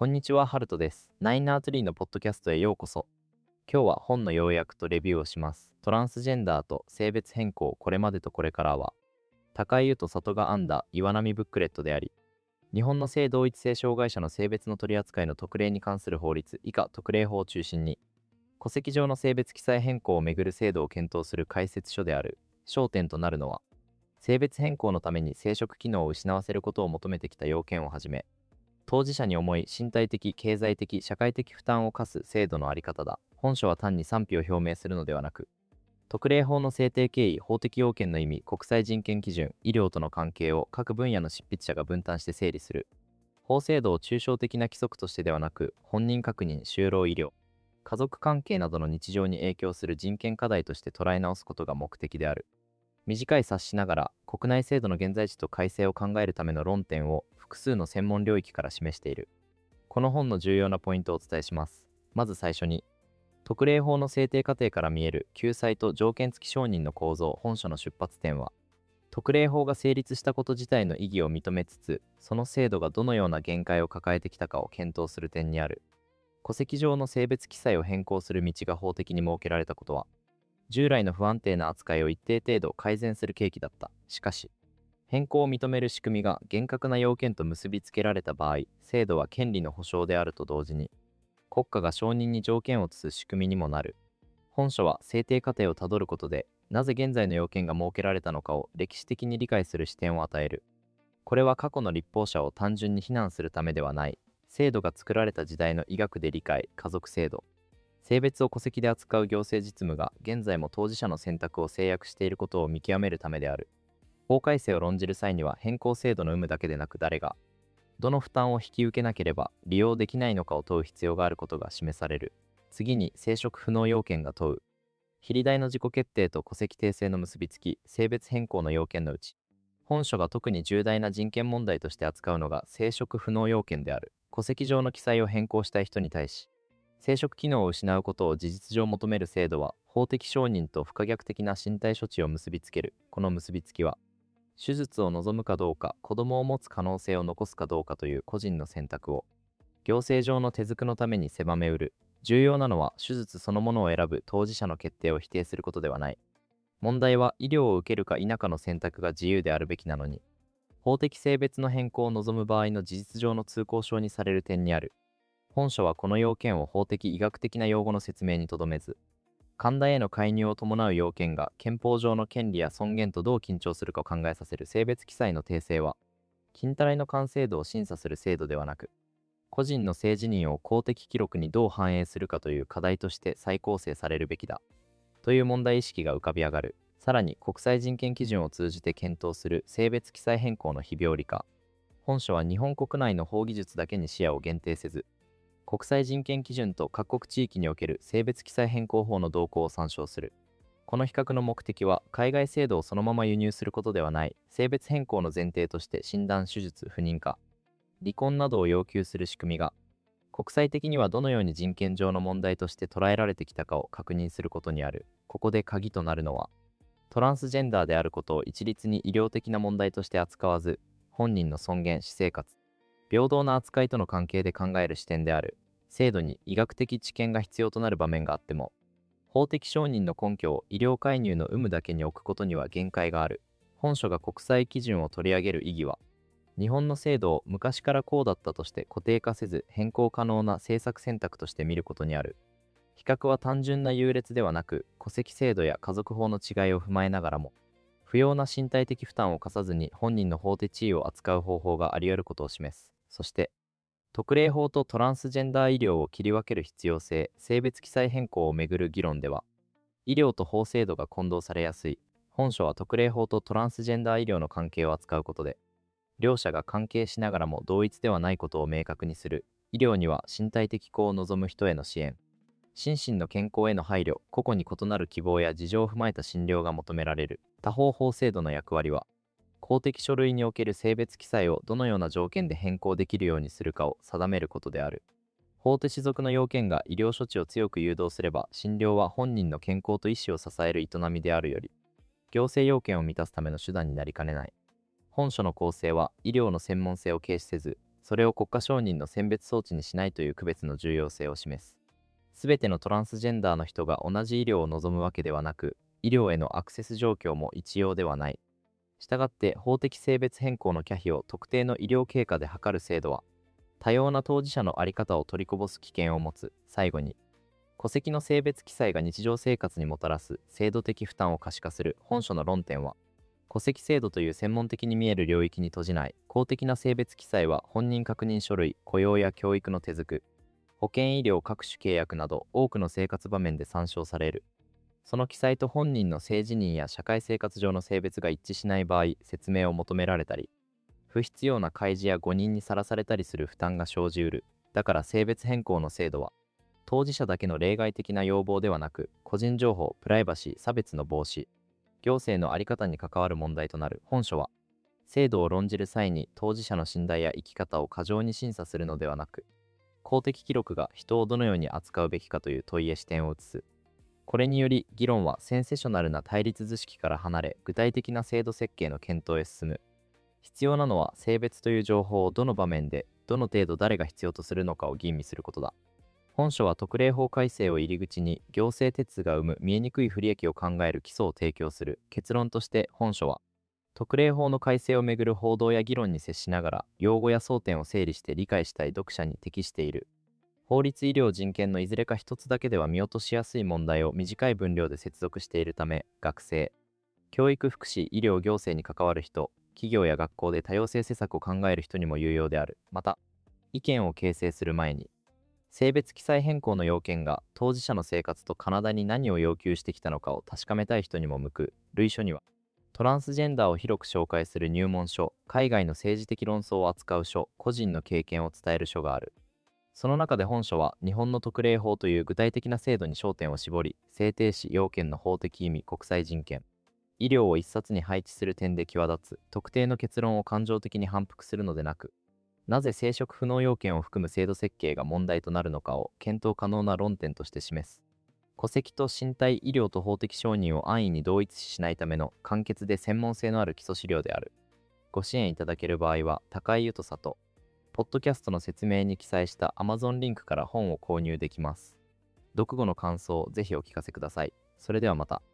こんにちは、ハルトです。ナインナーツリーのポッドキャストへようこそ。今日は本の要約とレビューをします。トランスジェンダーと性別変更、これまでとこれからは、高井優と里が編んだ岩波ブックレットであり、日本の性同一性障害者の性別の取り扱いの特例に関する法律、以下特例法を中心に、戸籍上の性別記載変更をめぐる制度を検討する解説書である。焦点となるのは、性別変更のために生殖機能を失わせることを求めてきた要件をはじめ、当事者に重い身体的、経済的、社会的負担を課す制度のあり方だ。本書は単に賛否を表明するのではなく、特例法の制定経緯、法的要件の意味、国際人権基準、医療との関係を各分野の執筆者が分担して整理する。法制度を抽象的な規則としてではなく、本人確認、就労医療、家族関係などの日常に影響する人権課題として捉え直すことが目的である。短い冊子ながら、国内制度の現在地と改正を考えるための論点を複数の専門領域から示している。この本の重要なポイントをお伝えします。まず最初に、特例法の制定過程から見える救済と条件付き承認の構造。本書の出発点は、特例法が成立したこと自体の意義を認めつつ、その制度がどのような限界を抱えてきたかを検討する点にある。戸籍上の性別記載を変更する道が法的に設けられたことは、従来の不安定な扱いを一定程度改善する契機だった。しかし、変更を認める仕組みが厳格な要件と結びつけられた場合、制度は権利の保障であると同時に、国家が承認に条件を付す仕組みにもなる。本書は制定過程をたどることで、なぜ現在の要件が設けられたのかを歴史的に理解する視点を与える。これは過去の立法者を単純に非難するためではない、制度が作られた時代の医学で理解、家族制度、性別を戸籍で扱う行政実務が現在も当事者の選択を制約していることを見極めるためである。法改正を論じる際には変更制度の有無だけでなく誰が、どの負担を引き受けなければ利用できないのかを問う必要があることが示される。次に生殖不能要件が問う。比例代の自己決定と戸籍訂正の結びつき、性別変更の要件のうち、本書が特に重大な人権問題として扱うのが生殖不能要件である。戸籍上の記載を変更したい人に対し、生殖機能を失うことを事実上求める制度は、法的承認と不可逆的な身体処置を結びつける。この結びつきは、手術を望むかどうか、子供を持つ可能性を残すかどうかという個人の選択を、行政上の手続のために狭めうる。重要なのは、手術そのものを選ぶ当事者の決定を否定することではない。問題は、医療を受けるか否かの選択が自由であるべきなのに、法的性別の変更を望む場合の事実上の通行証にされる点にある。本書はこの要件を法的医学的な用語の説明にとどめず、神田への介入を伴う要件が憲法上の権利や尊厳とどう緊張するかを考えさせる性別記載の訂正は、近代の完成度を審査する制度ではなく、個人の性自認を公的記録にどう反映するかという課題として再構成されるべきだ、という問題意識が浮かび上がる。さらに国際人権基準を通じて検討する性別記載変更の非病理化。本書は日本国内の法技術だけに視野を限定せず、国際人権基準と各国地域における性別記載変更法の動向を参照する。この比較の目的は、海外制度をそのまま輸入することではない、性別変更の前提として診断、手術、不妊化、離婚などを要求する仕組みが、国際的にはどのように人権上の問題として捉えられてきたかを確認することにある。ここで鍵となるのは、トランスジェンダーであることを一律に医療的な問題として扱わず、本人の尊厳、私生活、平等な扱いとの関係で考える視点である。制度に医学的知見が必要となる場面があっても、法的承認の根拠を医療介入の有無だけに置くことには限界がある。本書が国際基準を取り上げる意義は、日本の制度を昔からこうだったとして固定化せず変更可能な政策選択として見ることにある。比較は単純な優劣ではなく、戸籍制度や家族法の違いを踏まえながらも、不要な身体的負担を課さずに本人の法的地位を扱う方法があり得ることを示す。そして、特例法とトランスジェンダー医療を切り分ける必要性、性別記載変更をめぐる議論では、医療と法制度が混同されやすい。本書は特例法とトランスジェンダー医療の関係を扱うことで、両者が関係しながらも同一ではないことを明確にする。医療には身体的幸を望む人への支援、心身の健康への配慮、個々に異なる希望や事情を踏まえた診療が求められる。他方、法制度の役割は、公的書類における性別記載をどのような条件で変更できるようにするかを定めることである。法手種属の要件が医療処置を強く誘導すれば、診療は本人の健康と意思を支える営みであるより、行政要件を満たすための手段になりかねない。本書の構成は医療の専門性を軽視せず、 それを国家承認の選別装置にしないという区別の重要性を示す。すべてのトランスジェンダーの人が同じ医療を望むわけではなく、医療へのアクセス状況も一様ではない。したがって法的性別変更の可否を特定の医療経過で測る制度は、多様な当事者の在り方を取りこぼす危険を持つ。最後に、戸籍の性別記載が日常生活にもたらす制度的負担を可視化する本書の論点は、戸籍制度という専門的に見える領域に閉じない公的な性別記載は本人確認書類、雇用や教育の手続、保険医療各種契約など多くの生活場面で参照される。その記載と本人の性自認や社会生活上の性別が一致しない場合、説明を求められたり、不必要な開示や誤認にさらされたりする負担が生じうる。だから性別変更の制度は、当事者だけの例外的な要望ではなく、個人情報、プライバシー、差別の防止、行政の在り方に関わる問題となる。本書は、制度を論じる際に当事者の信頼や生き方を過剰に審査するのではなく、公的記録が人をどのように扱うべきかという問いへ視点を移す。これにより、議論はセンセショナルな対立図式から離れ、具体的な制度設計の検討へ進む。必要なのは、性別という情報をどの場面で、どの程度誰が必要とするのかを吟味することだ。本書は特例法改正を入り口に、行政手続が生む見えにくい不利益を考える基礎を提供する。結論として、本書は、特例法の改正をめぐる報道や議論に接しながら、用語や争点を整理して理解したい読者に適している。法律、医療、人権のいずれか一つだけでは見落としやすい問題を短い分量で接続しているため、学生、教育、福祉、医療、行政に関わる人、企業や学校で多様性施策を考える人にも有用である。また、意見を形成する前に、性別記載変更の要件が当事者の生活と体に何を要求してきたのかを確かめたい人にも向く。類書には、トランスジェンダーを広く紹介する入門書、海外の政治的論争を扱う書、個人の経験を伝える書がある。その中で本書は、日本の特例法という具体的な制度に焦点を絞り、制定し要件の法的意味、国際人権、医療を一冊に配置する点で際立つ。特定の結論を感情的に反復するのでなく、なぜ生殖不能要件を含む制度設計が問題となるのかを検討可能な論点として示す。戸籍と身体、医療と法的承認を安易に同一視しないための簡潔で専門性のある基礎資料である。ご支援いただける場合は、高井ゆとさと、ポッドキャストの説明に記載した Amazon リンクから本を購入できます。読後の感想をぜひお聞かせください。それではまた。